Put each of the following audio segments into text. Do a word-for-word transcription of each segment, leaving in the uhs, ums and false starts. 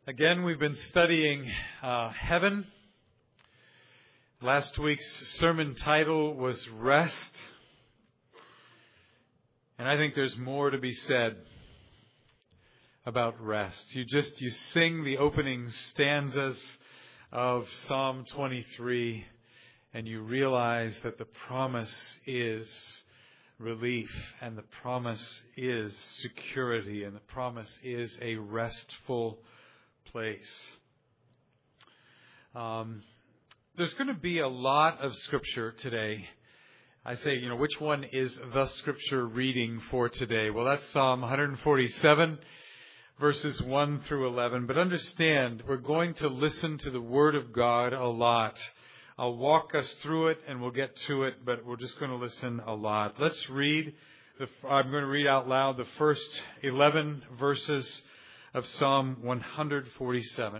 Again, we've been studying uh, heaven. Last week's sermon title was Rest. And I think there's more to be said about rest. You just, you sing the opening stanzas of Psalm twenty-three and you realize that the promise is relief and the promise is security and the promise is a restful place. Um, there's going to be a lot of scripture today. I say, you know, which one is the scripture reading for today? Well, that's Psalm one forty-seven, verses one through eleven. But understand, we're going to listen to the Word of God a lot. I'll walk us through it and we'll get to it, but we're just going to listen a lot. Let's read. The, I'm going to read out loud the first eleven verses of Psalm one forty-seven.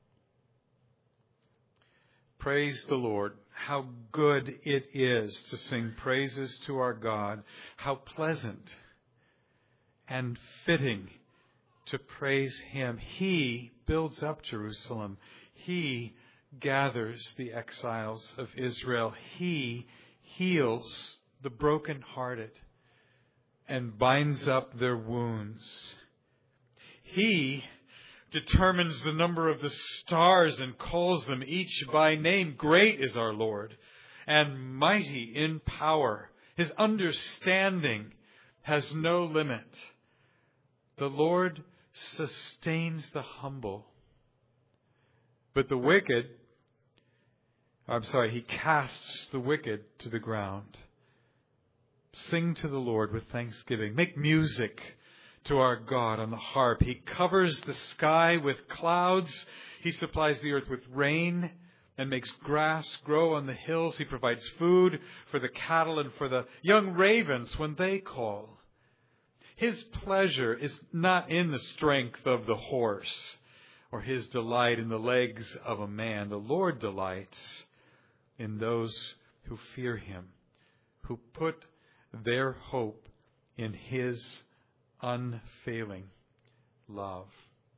Praise the Lord. How good it is to sing praises to our God. How pleasant and fitting to praise Him. He builds up Jerusalem. He gathers the exiles of Israel. He heals the brokenhearted and binds up their wounds. He determines the number of the stars and calls them each by name. Great is our Lord and mighty in power. His understanding has no limit. The Lord sustains the humble, but the wicked, I'm sorry, He casts the wicked to the ground. Sing to the Lord with thanksgiving. Make music to our God on the harp. He covers the sky with clouds. He supplies the earth with rain and makes grass grow on the hills. He provides food for the cattle and for the young ravens when they call. His pleasure is not in the strength of the horse or His delight in the legs of a man. The Lord delights in those who fear Him, who put their hope in His unfailing love.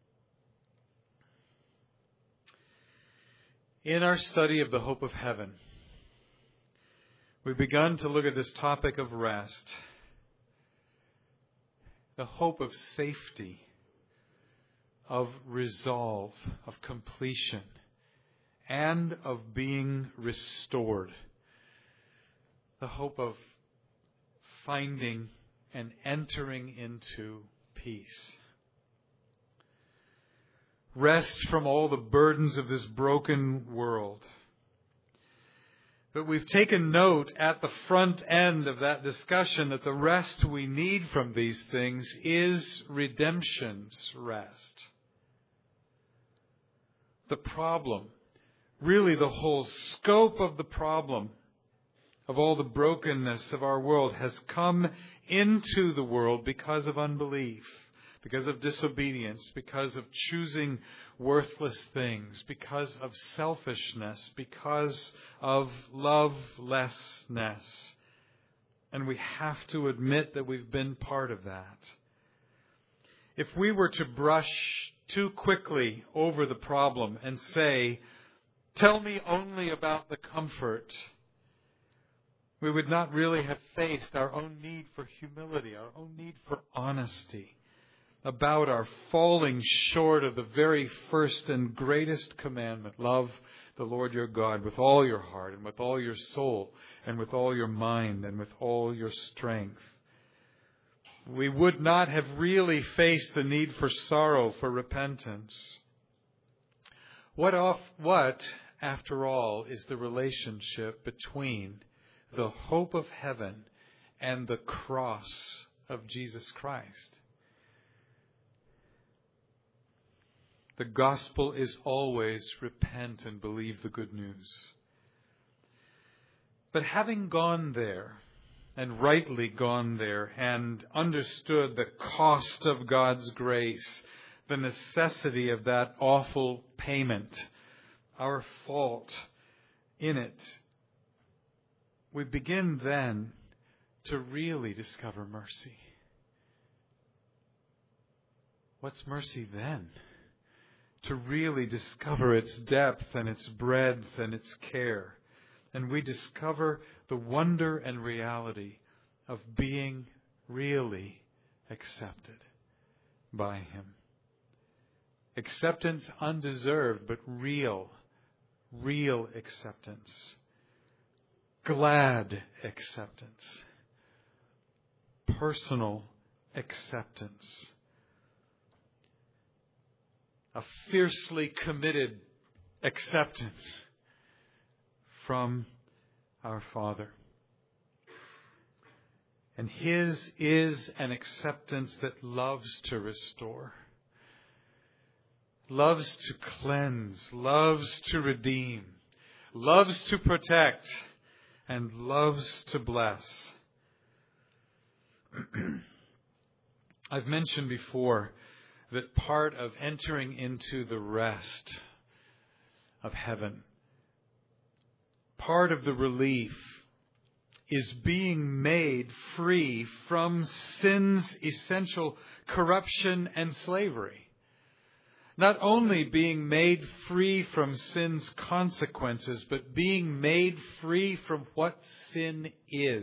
In our study of the hope of heaven, we've begun to look at this topic of rest, the hope of safety, of resolve, of completion, and of being restored, the hope of finding and entering into peace. Rest from all the burdens of this broken world. But we've taken note at the front end of that discussion that the rest we need from these things is redemption's rest. The problem, really the whole scope of the problem of all the brokenness of our world has come into the world because of unbelief, because of disobedience, because of choosing worthless things, because of selfishness, because of lovelessness. And we have to admit that we've been part of that. If we were to brush too quickly over the problem and say, "Tell me only about the comfort," we would not really have faced our own need for humility, our own need for honesty, about our falling short of the very first and greatest commandment. Love the Lord your God with all your heart and with all your soul and with all your mind and with all your strength. We would not have really faced the need for sorrow, for repentance. What, off, what, after all, is the relationship between the hope of heaven and the cross of Jesus Christ? The gospel is always repent and believe the good news. But having gone there, and rightly gone there, and understood the cost of God's grace, the necessity of that awful payment, our fault in it, we begin then to really discover mercy. What's mercy then? to really discover its depth and its breadth and its care. And we discover the wonder and reality of being really accepted by Him. Acceptance undeserved, but real, real acceptance. Glad acceptance. Personal acceptance. A fiercely committed acceptance from our Father. And His is an acceptance that loves to restore, loves to cleanse, loves to redeem, loves to protect, and loves to bless. I've mentioned before that part of entering into the rest of heaven, part of the relief, is being made free from sin's essential corruption and slavery. Not only being made free from sin's consequences, but being made free from what sin is.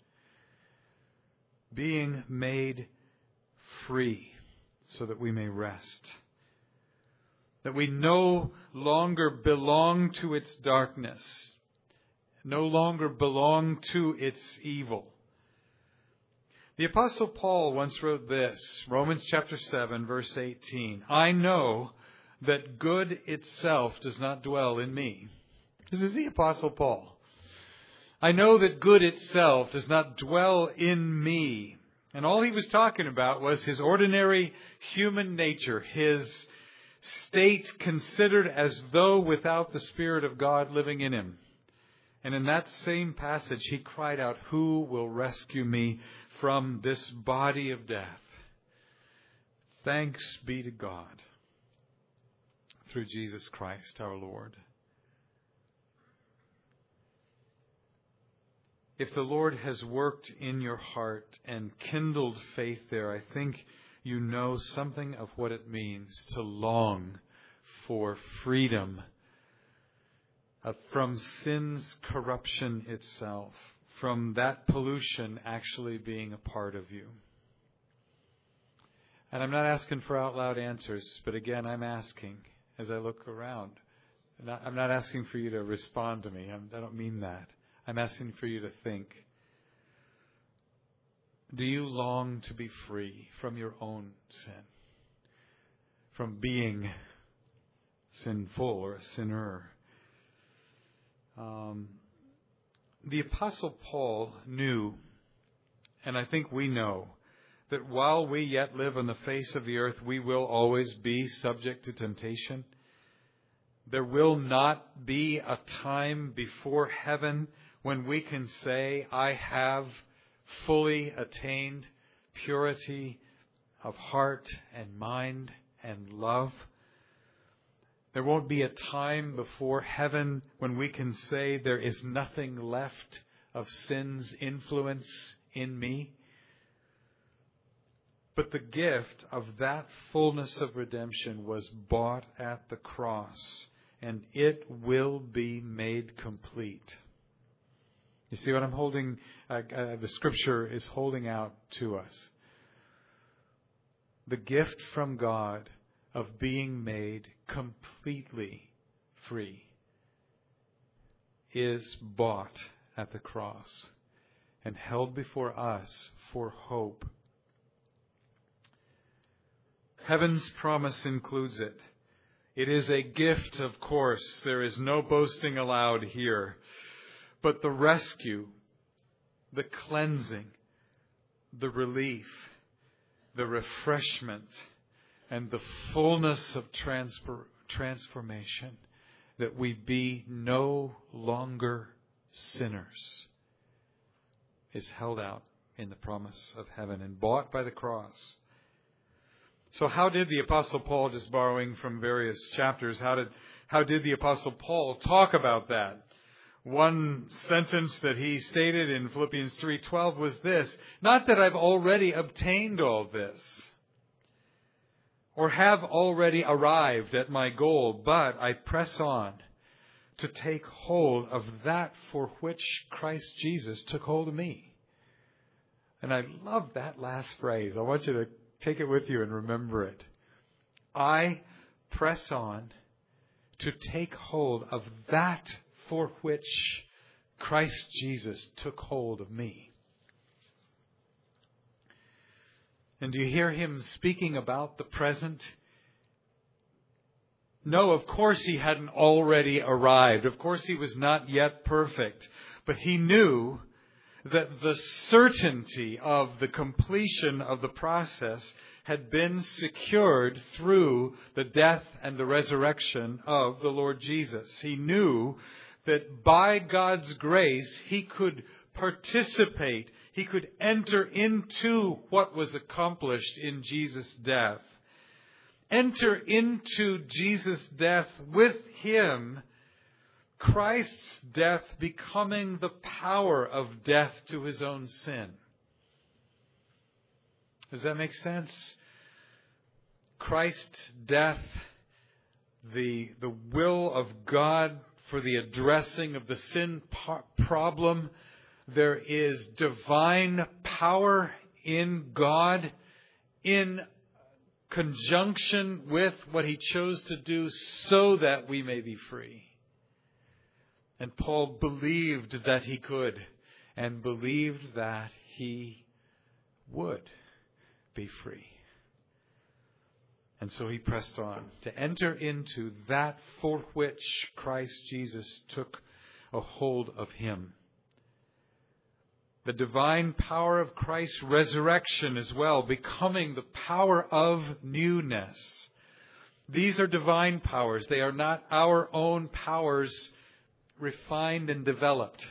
Being made free so that we may rest. That we no longer belong to its darkness. No longer belong to its evil. The Apostle Paul once wrote this, Romans chapter seven, verse eighteen. I know that good itself does not dwell in me. This is the Apostle Paul. I know that good itself does not dwell in me. And all he was talking about was his ordinary human nature, his state considered as though without the Spirit of God living in him. And in that same passage, he cried out, who will rescue me from this body of death? Thanks be to God through Jesus Christ our Lord. If the Lord has worked in your heart and kindled faith there, I think you know something of what it means to long for freedom from sin's corruption itself, from that pollution actually being a part of you. And I'm not asking for out loud answers, but again, I'm asking as I look around. I'm not asking for you to respond to me. I don't mean that. I'm asking for you to think. Do you long to be free from your own sin? From being sinful or a sinner? Um, the Apostle Paul knew, and I think we know, that while we yet live on the face of the earth, we will always be subject to temptation. There will not be a time before heaven when we can say, I have fully attained purity of heart and mind and love. There won't be a time before heaven when we can say there is nothing left of sin's influence in me. But the gift of that fullness of redemption was bought at the cross, and it will be made complete. You see what I'm holding, uh, uh, the Scripture is holding out to us. The gift from God of being made completely free is bought at the cross and held before us for hope. Heaven's promise includes it. It is a gift, of course. There is no boasting allowed here. But the rescue, the cleansing, the relief, the refreshment, and the fullness of transfer, transformation, that we be no longer sinners, is held out in the promise of heaven and bought by the cross. So how did the Apostle Paul, just borrowing from various chapters, how did how did the Apostle Paul talk about that? One sentence that he stated in Philippians three twelve was this, not that I've already obtained all this, or have already arrived at my goal, but I press on to take hold of that for which Christ Jesus took hold of me. And I love that last phrase. I want you to take it with you and remember it. I press on to take hold of that for which Christ Jesus took hold of me. And do you hear him speaking about the present? No, of course he hadn't already arrived. Of course he was not yet perfect. But he knew that the certainty of the completion of the process had been secured through the death and the resurrection of the Lord Jesus. He knew that by God's grace he could participate, he could enter into what was accomplished in Jesus' death. Enter into Jesus' death with him, Christ's death becoming the power of death to his own sin. Does that make sense? Christ's death, the, the will of God for the addressing of the sin po- problem. There is divine power in God in conjunction with what he chose to do so that we may be free. And Paul believed that he could and believed that he would be free. And so he pressed on to enter into that for which Christ Jesus took a hold of him. The divine power of Christ's resurrection as well, becoming the power of newness. These are divine powers. They are not our own powers refined and developed.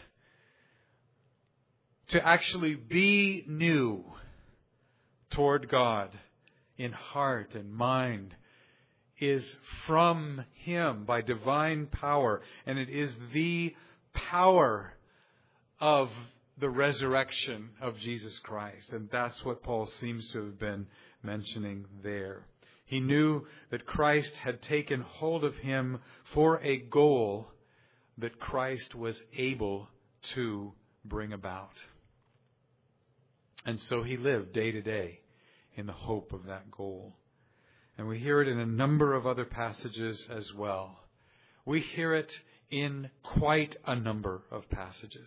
To actually be new toward God in heart and mind is from him by divine power. And it is the power of the resurrection of Jesus Christ. And that's what Paul seems to have been mentioning there. He knew that Christ had taken hold of him for a goal that Christ was able to bring about. And so he lived day to day in the hope of that goal. And we hear it in a number of other passages as well. We hear it in quite a number of passages.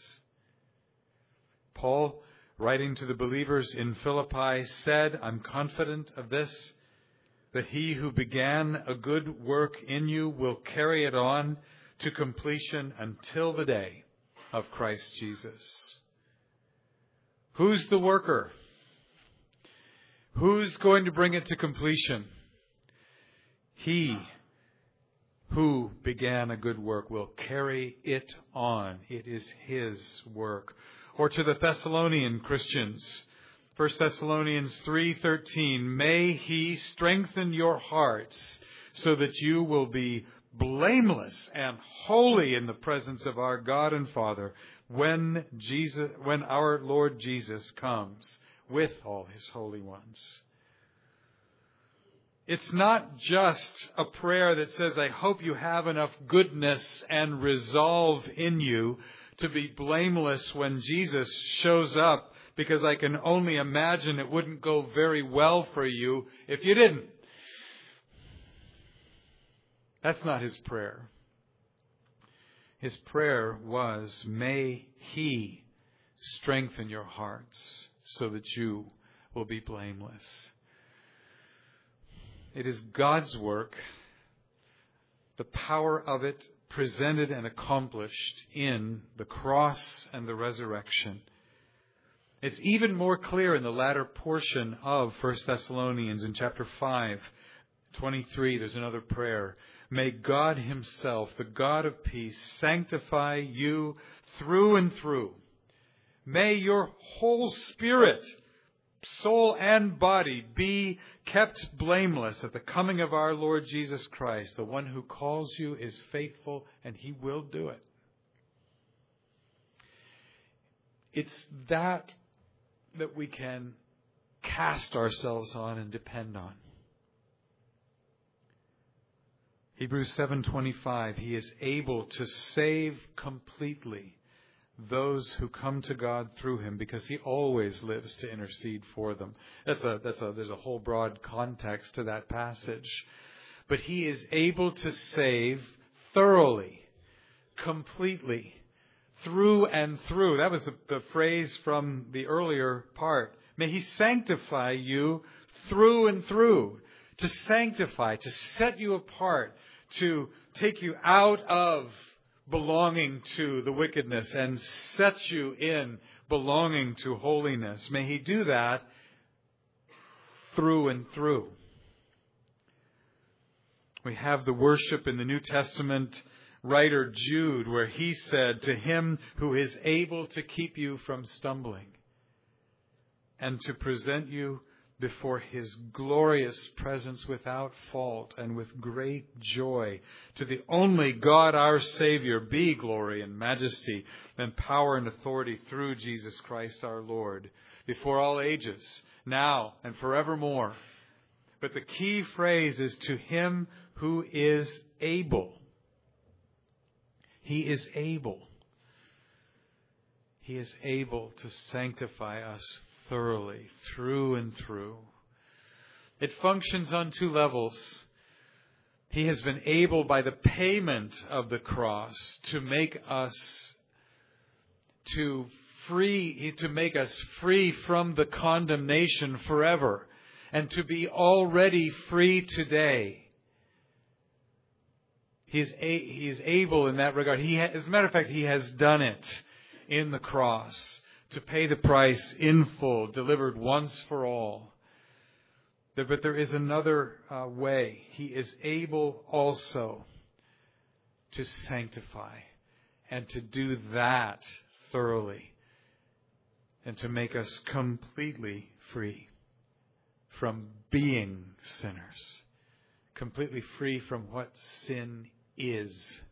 Paul, writing to the believers in Philippi, said, I'm confident of this, that he who began a good work in you will carry it on to completion until the day of Christ Jesus. Who's the worker? Who's going to bring it to completion? He who began a good work will carry it on. It is his work. Or to the Thessalonian Christians, First Thessalonians three thirteen, may he strengthen your hearts so that you will be blameless and holy in the presence of our God and Father when Jesus, when our Lord Jesus comes with all his holy ones. It's not just a prayer that says, I hope you have enough goodness and resolve in you to be blameless when Jesus shows up, because I can only imagine it wouldn't go very well for you if you didn't. That's not his prayer. His prayer was, may he strengthen your hearts so that you will be blameless. It is God's work, the power of it presented and accomplished in the cross and the resurrection. It's even more clear in the latter portion of First Thessalonians in chapter five, twenty-three. There's another prayer. May God himself, the God of peace, sanctify you through and through. May your whole spirit, soul and body be kept blameless at the coming of our Lord Jesus Christ. The one who calls you is faithful, and he will do it. It's that that we can cast ourselves on and depend on. Hebrews seven twenty-five, He is able to save completely those who come to God through Him, because He always lives to intercede for them. That's a, that's a, there's a whole broad context to that passage. But He is able to save thoroughly, completely, through and through. That was the, the phrase from the earlier part. May He sanctify you through and through. To sanctify, to set you apart, to take you out of belonging to the wickedness and set you in belonging to holiness. May He do that through and through. We have the worship in the New Testament writer Jude, where he said, to Him who is able to keep you from stumbling and to present you before His glorious presence without fault and with great joy. To the only God our Savior be glory and majesty and power and authority through Jesus Christ our Lord, before all ages, now and forevermore. But the key phrase is to Him who is able. He is able. He is able to sanctify us thoroughly, through and through. It functions on two levels. He has been able, by the payment of the cross, to make us to free, to make us free from the condemnation forever, and to be already free today. He is a, he is able in that regard. He ha, as a matter of fact, He has done it in the cross, to pay the price in full, delivered once for all. But there is another uh, way. He is able also to sanctify and to do that thoroughly and to make us completely free from being sinners, completely free from what sin is.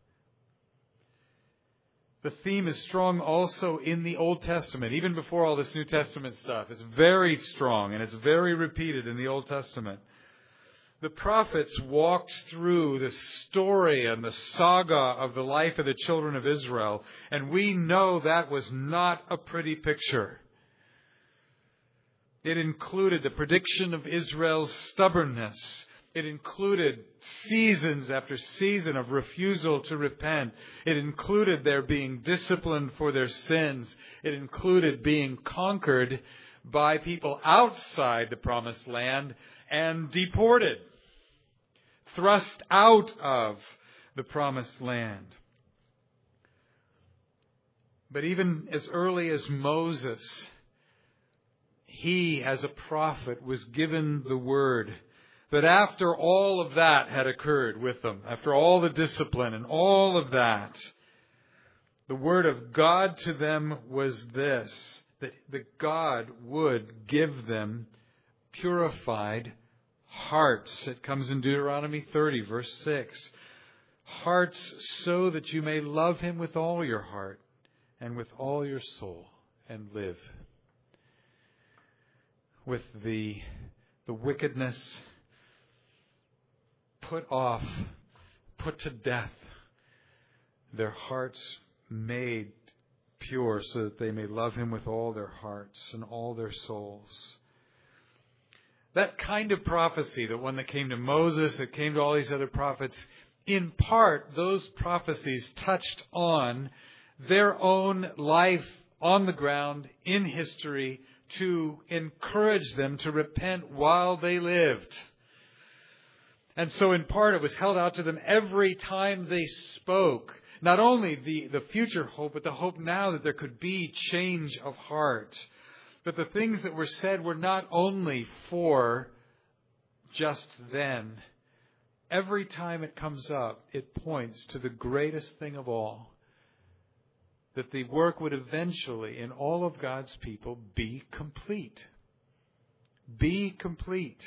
The theme is strong also in the Old Testament, even before all this New Testament stuff. It's very strong, and it's very repeated in the Old Testament. The prophets walked through the story and the saga of the life of the children of Israel, and we know that was not a pretty picture. It included the prediction of Israel's stubbornness. It included seasons after season of refusal to repent. It included their being disciplined for their sins. It included being conquered by people outside the promised land and deported, thrust out of the promised land. But even as early as Moses, he, as a prophet, was given the word that after all of that had occurred with them, after all the discipline and all of that, the word of God to them was this, that, that God would give them purified hearts. It comes in Deuteronomy thirty, verse six. Hearts so that you may love Him with all your heart and with all your soul and live. With the, the wickedness put off, put to death, their hearts made pure so that they may love Him with all their hearts and all their souls. That kind of prophecy, the one that came to Moses, that came to all these other prophets, in part, those prophecies touched on their own life on the ground in history to encourage them to repent while they lived. And so in part it was held out to them every time they spoke. Not only the, the future hope, but the hope now that there could be change of heart. But the things that were said were not only for just then. Every time it comes up, it points to the greatest thing of all. That the work would eventually, in all of God's people, be complete. Be complete.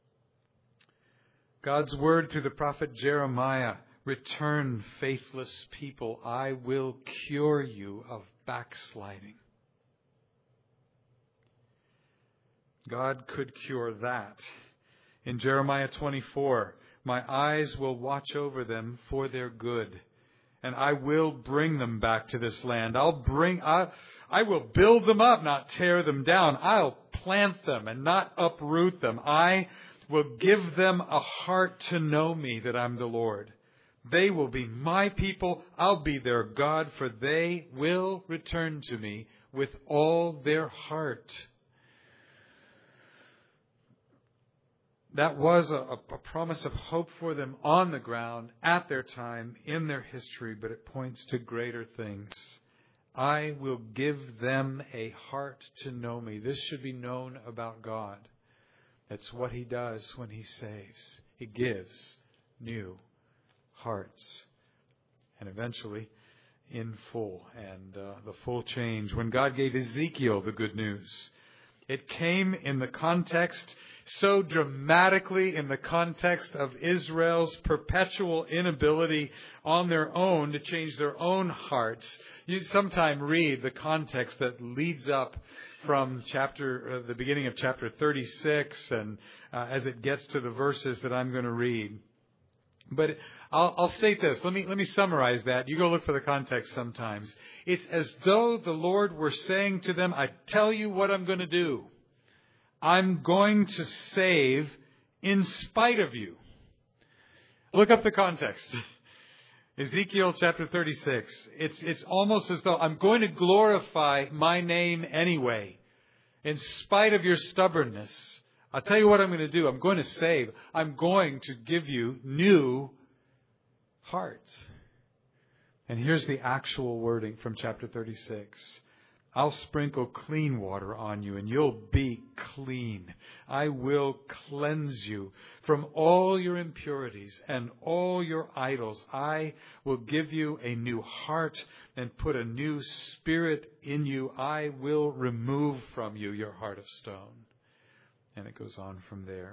God's word through the prophet Jeremiah, return, faithless people, I will cure you of backsliding. God could cure that. In Jeremiah twenty-four, My eyes will watch over them for their good. And I will bring them back to this land. I'll bring, I, I will build them up, not tear them down. I'll plant them and not uproot them. I will give them a heart to know me, that I'm the Lord. They will be my people. I'll be their God, for they will return to me with all their heart. That was a, a promise of hope for them on the ground, at their time, in their history, but it points to greater things. I will give them a heart to know me. This should be known about God. That's what He does when He saves. He gives new hearts. And eventually, in full, and uh, the full change. When God gave Ezekiel the good news, it came in the context, so dramatically in the context of Israel's perpetual inability on their own to change their own hearts. You sometime read the context that leads up from chapter, uh, the beginning of chapter thirty-six, and uh, as it gets to the verses that I'm going to read. But I'll, I'll state this. Let me let me summarize that. You go look for the context sometimes. It's as though the Lord were saying to them, I tell you what I'm going to do. I'm going to save in spite of you. Look up the context. Ezekiel chapter thirty-six. It's, it's almost as though I'm going to glorify my name anyway. In spite of your stubbornness. I'll tell you what I'm going to do. I'm going to save. I'm going to give you new hearts. And here's the actual wording from chapter thirty-six. I'll sprinkle clean water on you, and you'll be clean. I will cleanse you from all your impurities and all your idols. I will give you a new heart and put a new spirit in you. I will remove from you your heart of stone. And it goes on from there.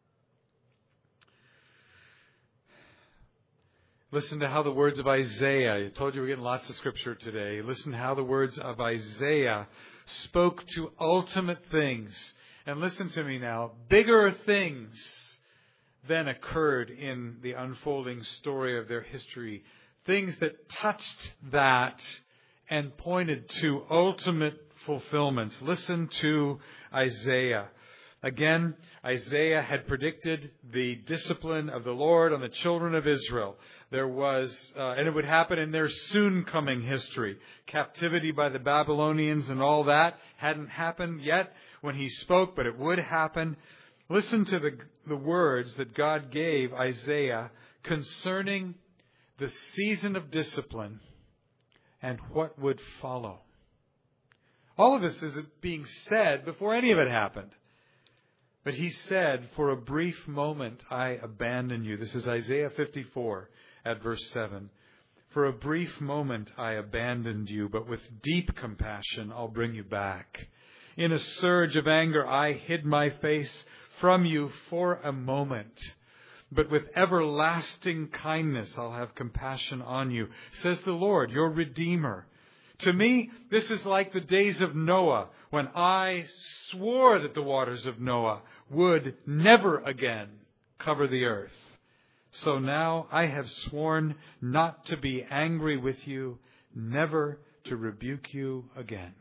Listen to how the words of Isaiah, I told you we're getting lots of scripture today. Listen to how the words of Isaiah spoke to ultimate things. And listen to me now, bigger things than occurred in the unfolding story of their history. Things that touched that and pointed to ultimate fulfillments. Listen to Isaiah. Again, Isaiah had predicted the discipline of the Lord on the children of Israel. There was, uh, and it would happen in their soon coming history. Captivity by the Babylonians and all that hadn't happened yet when he spoke, but it would happen. Listen to the, the words that God gave Isaiah concerning the season of discipline and what would follow. All of this is being said before any of it happened. But he said, for a brief moment I abandon you. This is Isaiah fifty-four at verse seven. For a brief moment I abandoned you, but with deep compassion I'll bring you back. In a surge of anger I hid my face from you for a moment. But with everlasting kindness I'll have compassion on you, says the Lord, your Redeemer. To me, this is like the days of Noah, when I swore that the waters of Noah would never again cover the earth. So now I have sworn not to be angry with you, never to rebuke you again.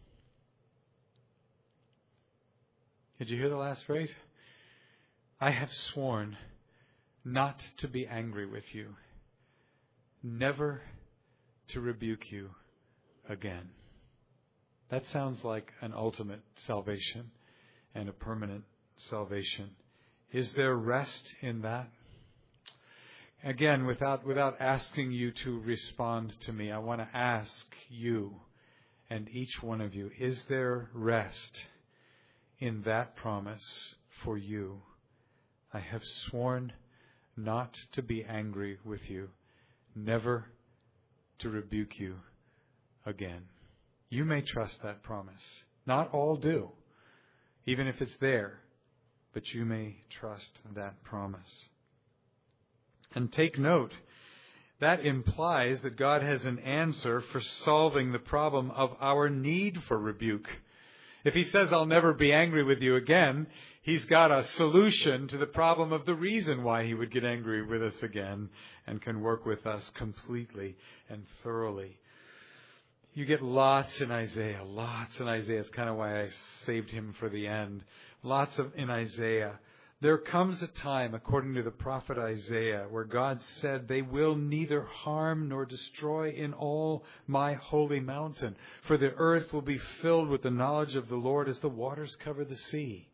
Did you hear the last phrase? I have sworn not to be angry with you, never to rebuke you again. That sounds like an ultimate salvation and a permanent salvation. Is there rest in that? Again, without without asking you to respond to me, I want to ask you and each one of you, is there rest in that promise for you? I have sworn not to be angry with you, never to rebuke you again. You may trust that promise. Not all do, even if it's there, but you may trust that promise. And take note, that implies that God has an answer for solving the problem of our need for rebuke. If He says, I'll never be angry with you again, He's got a solution to the problem of the reason why He would get angry with us again and can work with us completely and thoroughly. You get lots in Isaiah, lots in Isaiah. It's kind of why I saved him for the end. Lots of in Isaiah. There comes a time, according to the prophet Isaiah, where God said, they will neither harm nor destroy in all my holy mountain, for the earth will be filled with the knowledge of the Lord as the waters cover the sea.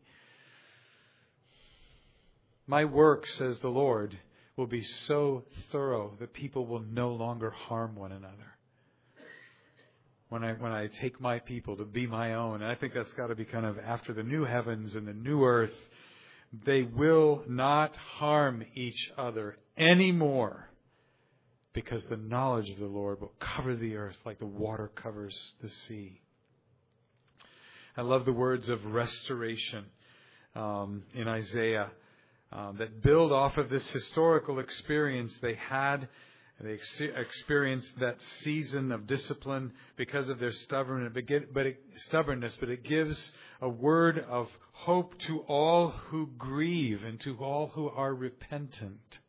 My work, says the Lord, will be so thorough that people will no longer harm one another. When I when I take my people to be my own, and I think that's got to be kind of after the new heavens and the new earth, they will not harm each other anymore, because the knowledge of the Lord will cover the earth like the water covers the sea. I love the words of restoration um, in Isaiah um, that build off of this historical experience they had. They ex- experienced that season of discipline because of their stubbornness, but it, stubbornness, but it gives a word of hope to all who grieve and to all who are repentant.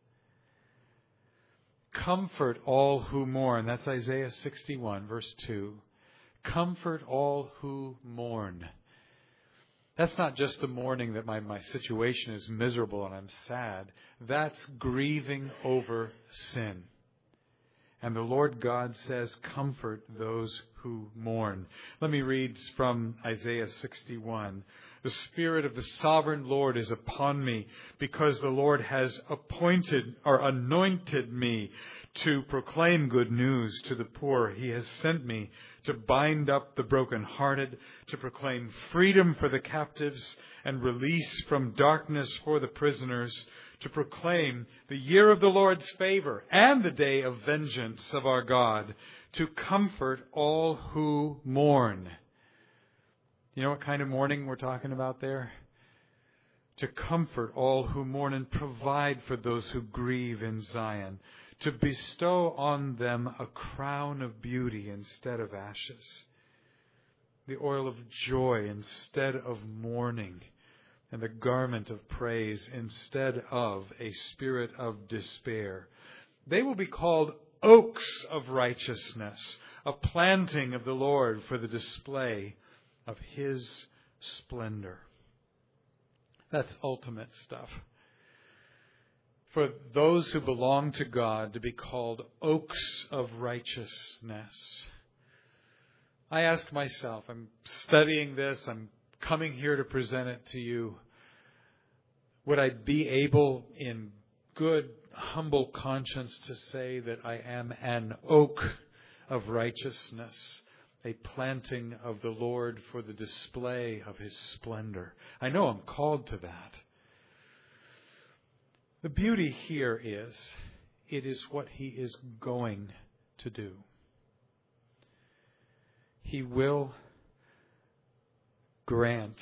Comfort all who mourn. That's Isaiah sixty-one, verse two. Comfort all who mourn. That's not just the mourning that my, my situation is miserable and I'm sad. That's grieving over sin. And the Lord God says, comfort those who mourn. Let me read from Isaiah sixty-one. The Spirit of the Sovereign Lord is upon me, because the Lord has appointed or anointed me to proclaim good news to the poor. He has sent me to bind up the brokenhearted, to proclaim freedom for the captives and release from darkness for the prisoners, to proclaim the year of the Lord's favor and the day of vengeance of our God, to comfort all who mourn. You know what kind of mourning we're talking about there? To comfort all who mourn and provide for those who grieve in Zion, to bestow on them a crown of beauty instead of ashes, the oil of joy instead of mourning, and the garment of praise instead of a spirit of despair. They will be called oaks of righteousness, a planting of the Lord for the display of His splendor. That's ultimate stuff. For those who belong to God to be called oaks of righteousness. I ask myself, I'm studying this, I'm coming here to present it to you. Would I be able in good, humble conscience to say that I am an oak of righteousness, a planting of the Lord for the display of His splendor? I know I'm called to that. The beauty here is, it is what He is going to do. He will grant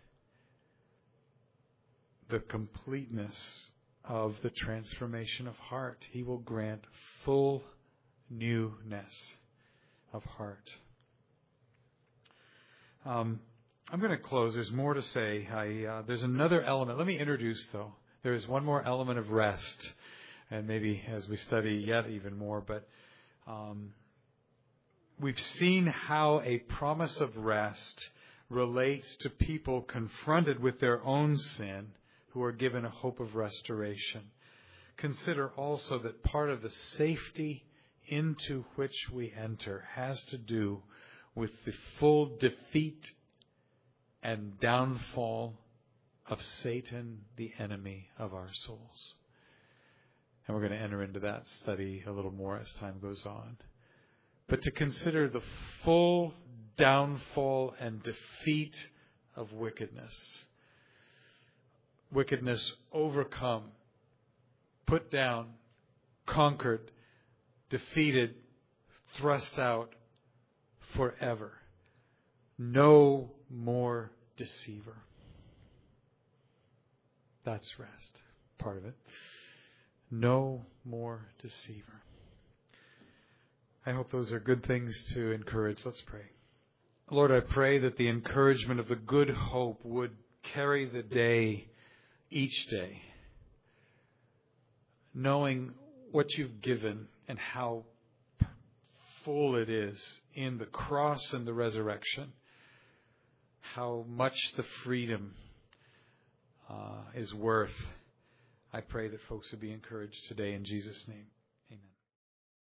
the completeness of the transformation of heart. He will grant full newness of heart. Um, I'm going to close. There's more to say. I, uh, there's another element. Let me introduce, though. There is one more element of rest, and maybe as we study yet even more, but um, we've seen how a promise of rest relates to people confronted with their own sin who are given a hope of restoration. Consider also that part of the safety into which we enter has to do with the full defeat and downfall of Satan, the enemy of our souls. And we're going to enter into that study a little more as time goes on. But to consider the full downfall and defeat of wickedness. Wickedness overcome, put down, conquered, defeated, thrust out forever. No more deceiver. That's rest, part of it. No more deceiver. I hope those are good things to encourage. Let's pray. Lord, I pray that the encouragement of the good hope would carry the day each day, knowing what you've given and how full it is in the cross and the resurrection, how much the freedom uh, is worth. I pray that folks would be encouraged today in Jesus' name.